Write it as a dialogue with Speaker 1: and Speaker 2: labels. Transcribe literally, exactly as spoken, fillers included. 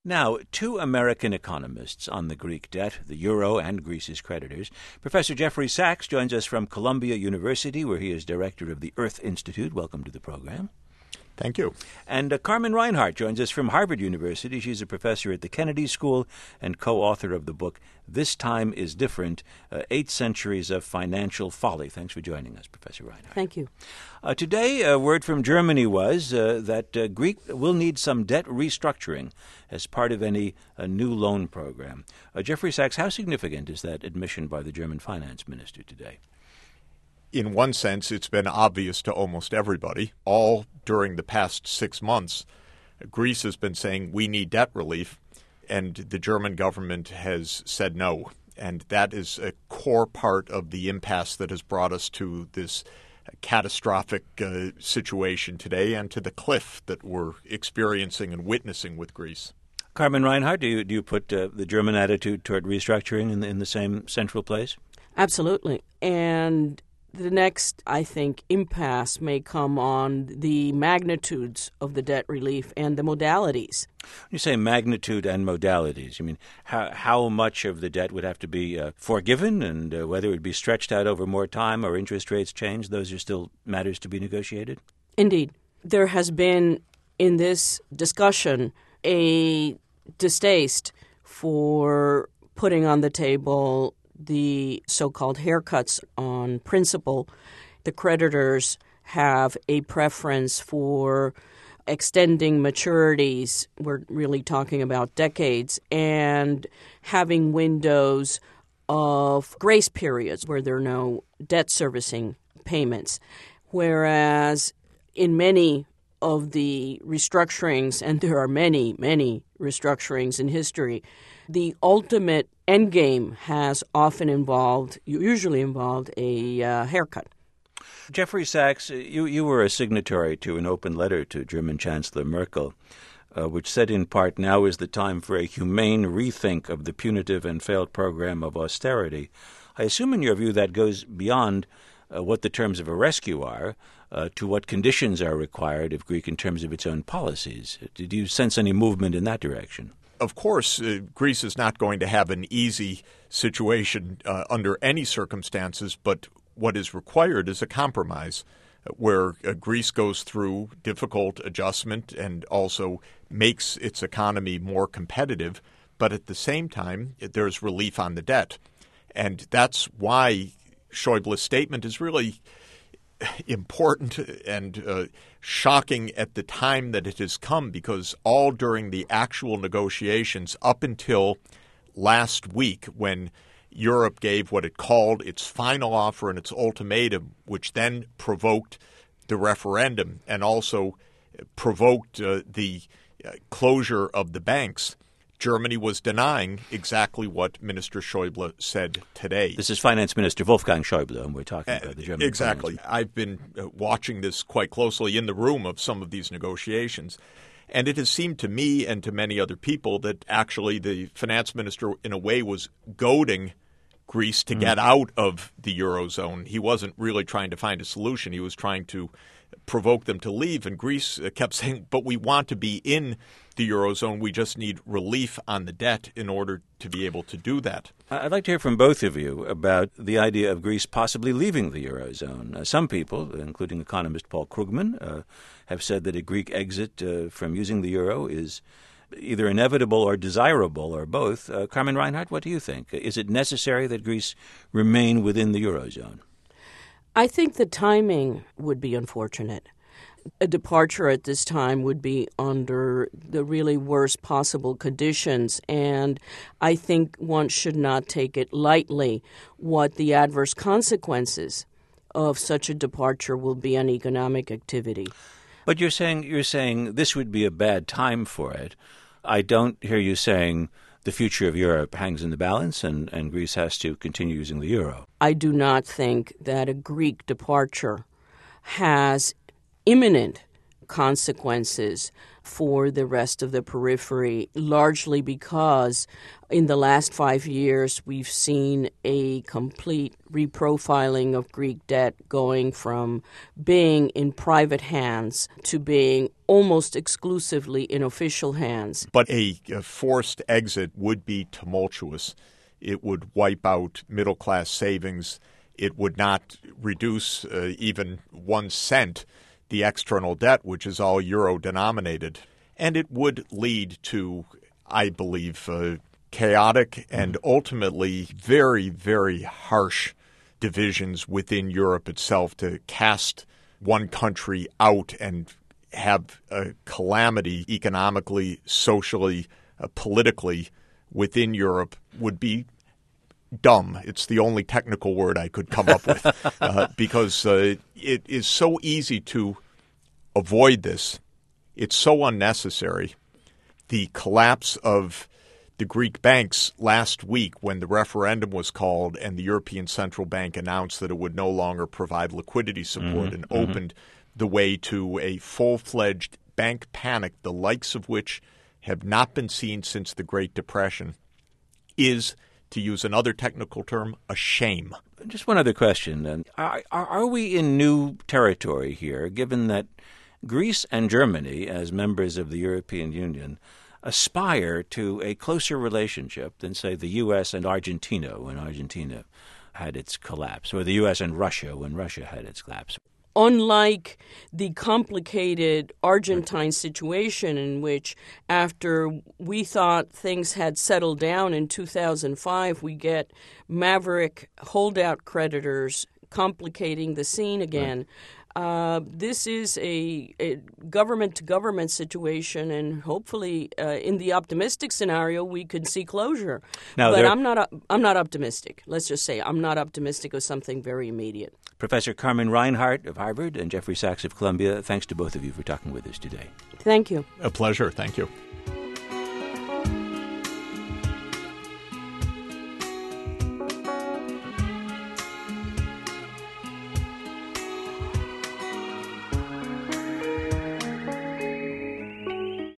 Speaker 1: Now, two American economists on the Greek debt, the euro, and Greece's creditors. Professor Jeffrey Sachs joins us from Columbia University, where he is director of the Earth Institute. Welcome to the program.
Speaker 2: Thank you.
Speaker 1: And uh, Carmen Reinhart joins us from Harvard University. She's a professor at the Kennedy School and co-author of the book, This Time is Different, uh, Eight Centuries of Financial Folly. Thanks for joining us, Professor Reinhart.
Speaker 3: Thank you.
Speaker 1: Uh, today, a word from Germany was uh, that uh, Greece will need some debt restructuring as part of any uh, new loan program. Uh, Jeffrey Sachs, how significant is that admission by the German finance minister today?
Speaker 2: In one sense, it's been obvious to almost everybody. All during the past six months, Greece has been saying we need debt relief, and the German government has said no. And that is a core part of the impasse that has brought us to this catastrophic uh, situation today and to the cliff that we're experiencing and witnessing with Greece.
Speaker 1: Carmen Reinhart, do you, do you put uh, the German attitude toward restructuring in the, in the same central place?
Speaker 3: Absolutely. And the next, I think, impasse may come on the magnitudes of the debt relief and the modalities.
Speaker 1: When you say magnitude and modalities, you mean how, how much of the debt would have to be uh, forgiven and uh, whether it would be stretched out over more time or interest rates changed? Those are still matters to be negotiated?
Speaker 3: Indeed. There has been, in this discussion, a distaste for putting on the table the so-called haircuts on principal. The creditors have a preference for extending maturities, we're really talking about decades, and having windows of grace periods where there are no debt servicing payments. Whereas in many of the restructurings, and there are many, many restructurings in history, the ultimate endgame has often involved, usually involved, a uh, haircut.
Speaker 1: Jeffrey Sachs, you, you were a signatory to an open letter to German Chancellor Merkel, uh, which said in part, now is the time for a humane rethink of the punitive and failed program of austerity. I assume in your view that goes beyond uh, what the terms of a rescue are uh, to what conditions are required of Greece in terms of its own policies. Did you sense any movement in that direction?
Speaker 2: Of course, uh, Greece is not going to have an easy situation uh, under any circumstances, but what is required is a compromise uh, where uh, Greece goes through difficult adjustment and also makes its economy more competitive, but at the same time, there's relief on the debt. And that's why Schäuble's statement is really important and uh, shocking at the time that it has come, because all during the actual negotiations up until last week when Europe gave what it called its final offer and its ultimatum, which then provoked the referendum and also provoked uh, the uh, closure of the banks, Germany was denying exactly what Minister Schäuble said today.
Speaker 1: This is Finance Minister Wolfgang Schäuble, and we're talking about the German
Speaker 2: Exactly.
Speaker 1: finance.
Speaker 2: I've been uh, watching this quite closely in the room of some of these negotiations, and it has seemed to me and to many other people that actually the finance minister, in a way, was goading Greece to mm. get out of the Eurozone. He wasn't really trying to find a solution. He was trying to provoke them to leave, and Greece kept saying, but we want to be in the Eurozone. We just need relief on the debt in order to be able to do that.
Speaker 1: I'd like to hear from both of you about the idea of Greece possibly leaving the Eurozone. Uh, some people, including economist Paul Krugman, uh, have said that a Greek exit uh, from using the euro is either inevitable or desirable or both. Uh, Carmen Reinhart, what do you think? Is it necessary that Greece remain within the Eurozone?
Speaker 3: I think the timing would be unfortunate. A departure at this time would be under the really worst possible conditions, and I think one should not take it lightly what the adverse consequences of such a departure will be on economic activity.
Speaker 1: But you're saying you're saying this would be a bad time for it. I don't hear you saying the future of Europe hangs in the balance and, and Greece has to continue using the euro.
Speaker 3: I do not think that a Greek departure has imminent consequences for the rest of the periphery, largely because in the last five years we've seen a complete reprofiling of Greek debt going from being in private hands to being almost exclusively in official hands.
Speaker 2: But a, a forced exit would be tumultuous. It would wipe out middle-class savings. It would not reduce uh, even one cent the external debt, which is all euro-denominated. And it would lead to, I believe, uh, chaotic and ultimately very, very harsh divisions within Europe itself to cast one country out and have a calamity economically, socially, uh, politically within Europe would be dumb. It's the only technical word I could come up with uh, because uh, it is so easy to avoid this. It's so unnecessary. The collapse of the Greek banks last week when the referendum was called and the European Central Bank announced that it would no longer provide liquidity support mm-hmm, and mm-hmm. opened the way to a full-fledged bank panic, the likes of which have not been seen since the Great Depression, is, to use another technical term, a shame.
Speaker 1: Just one other question, then. Are, are we in new territory here, given that Greece and Germany, as members of the European Union, aspire to a closer relationship than, say, the U S and Argentina when Argentina had its collapse, or the U S and Russia when Russia had its collapse?
Speaker 3: Unlike the complicated Argentine situation in which, after we thought things had settled down in two thousand five, we get maverick holdout creditors complicating the scene again. Right. Uh, this is a, a government-to-government situation, and hopefully, uh, in the optimistic scenario, we could see closure.
Speaker 1: Now,
Speaker 3: but
Speaker 1: there...
Speaker 3: I'm not. I'm not optimistic. Let's just say I'm not optimistic of something very immediate.
Speaker 1: Professor Carmen Reinhart of Harvard and Jeffrey Sachs of Columbia, thanks to both of you for talking with us today.
Speaker 3: Thank you.
Speaker 2: A pleasure. Thank you.